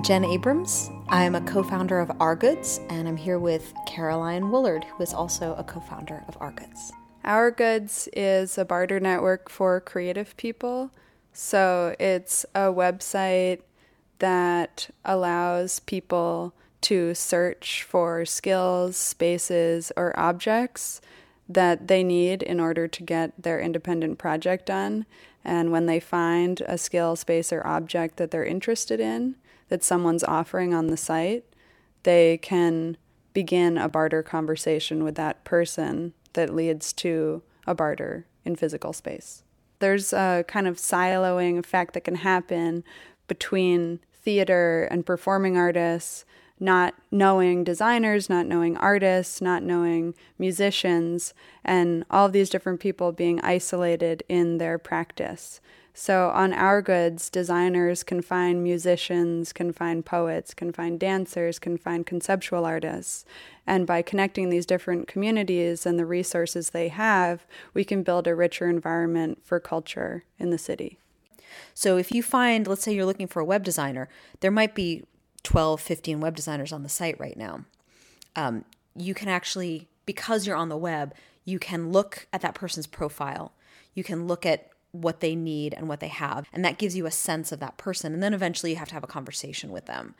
I'm Jen Abrams. I'm a co-founder of Our Goods, and I'm here with Caroline Woolard, who is also a co-founder of Our Goods. Our Goods is a barter network for creative people. So it's a website that allows people to search for skills, spaces, or objects that they need in order to get their independent project done. And when they find a skill, space, or object that they're interested in, that someone's offering on the site, they can begin a barter conversation with that person that leads to a barter in physical space. There's a kind of siloing effect that can happen between theater and performing artists, not knowing designers, not knowing artists, not knowing musicians, and all of these different people being isolated in their practice. So on Our Goods, designers can find musicians, can find poets, can find dancers, can find conceptual artists. And by connecting these different communities and the resources they have, we can build a richer environment for culture in the city. So if you find, let's say you're looking for a web designer, there might be 12, 15 web designers on the site right now. You can actually, because you're on the web, you can look at that person's profile. You can look at what they need and what they have, and that gives you a sense of that person. And then eventually you have to have a conversation with them.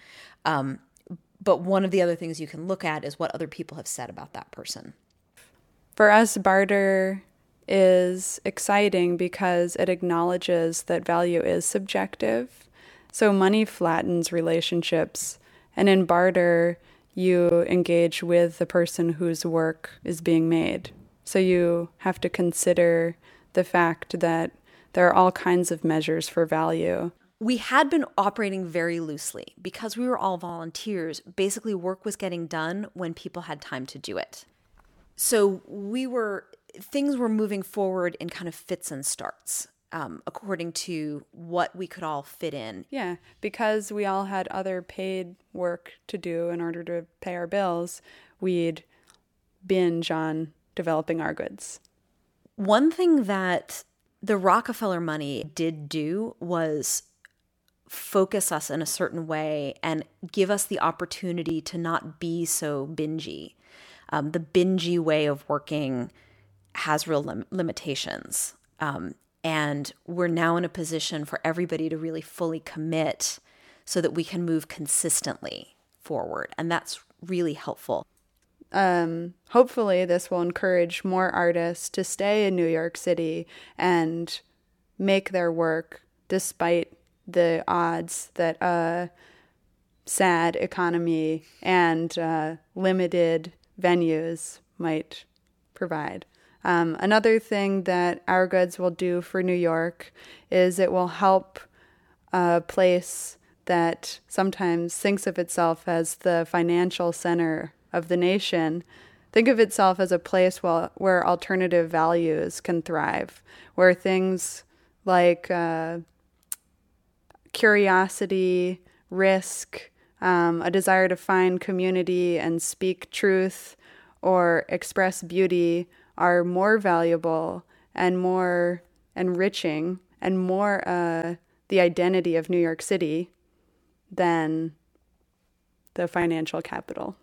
But one of the other things you can look at is what other people have said about that person. For us, barter is exciting because it acknowledges that value is subjective. So money flattens relationships, and in barter, you engage with the person whose work is being made. So you have to consider the fact that there are all kinds of measures for value. We had been operating very loosely because we were all volunteers. Basically, work was getting done when people had time to do it. So things were moving forward in kind of fits and starts, according to what we could all fit in. Yeah, because we all had other paid work to do in order to pay our bills, we'd binge on developing Our Goods. One thing that the Rockefeller money did do was focus us in a certain way and give us the opportunity to not be so bingy. The bingy way of working has real limitations. And we're now in a position for everybody to really fully commit so that we can move consistently forward. And that's really helpful. Hopefully this will encourage more artists to stay in New York City and make their work despite the odds that a sad economy and limited venues might provide. Another thing that Our Goods will do for New York is it will help a place that sometimes thinks of itself as the financial center of the nation, think of itself as a place where alternative values can thrive, where things like curiosity, risk, a desire to find community and speak truth or express beauty are more valuable and more enriching and more the identity of New York City than the financial capital.